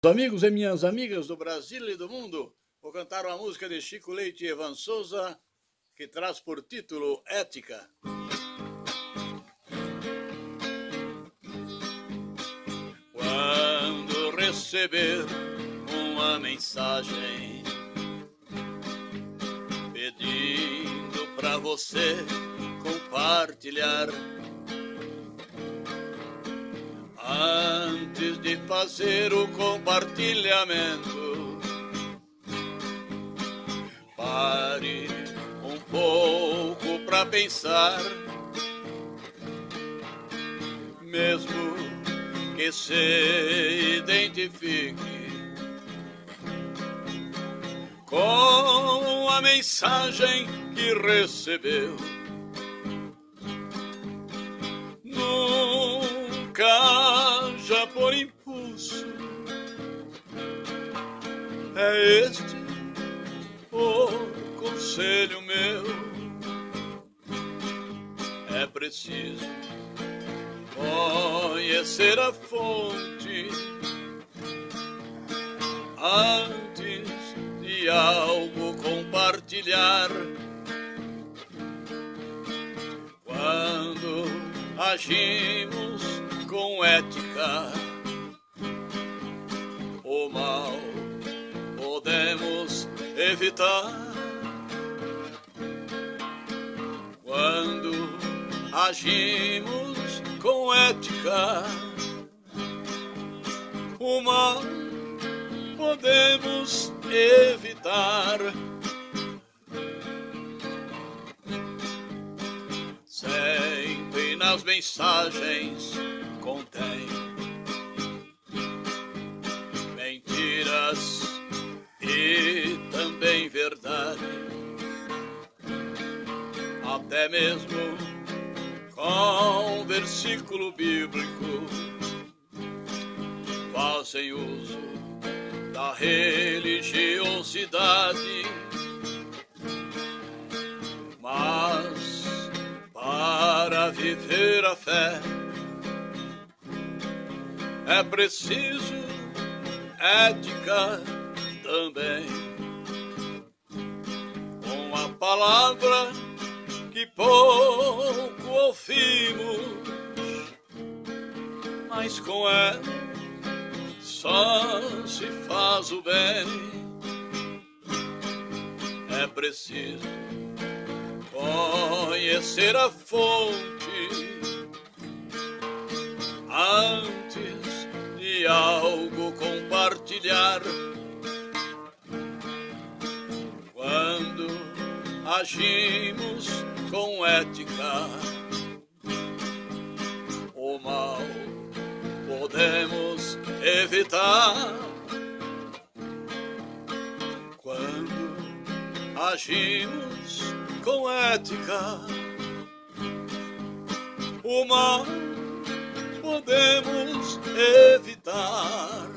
Amigos e minhas amigas do Brasil e do mundo, vou cantar uma música de Chico Leite e Evan Souza, que traz por título Ética. Quando receber uma mensagem pedindo pra você compartilhar, antes de fazer o compartilhamento, pare um pouco pra pensar. Mesmo que se identifique com a mensagem que recebeu, já por impulso. É este o conselho meu. É preciso conhecer a fonte antes de algo compartilhar. Quando agimos com ética, o mal podemos evitar. Quando agimos com ética, o mal podemos evitar. Sempre nas mensagens contém mentiras e também verdade, até mesmo com versículo bíblico fazem uso da religiosidade. Mas para viver a fé é preciso ética também. Com a palavra que pouco ouvimos, mas com ela só se faz o bem. É preciso conhecer a fonte antes de algo compartilhar. Quando agimos com ética, o mal podemos evitar. Quando agimos com ética, o mal podemos evitar.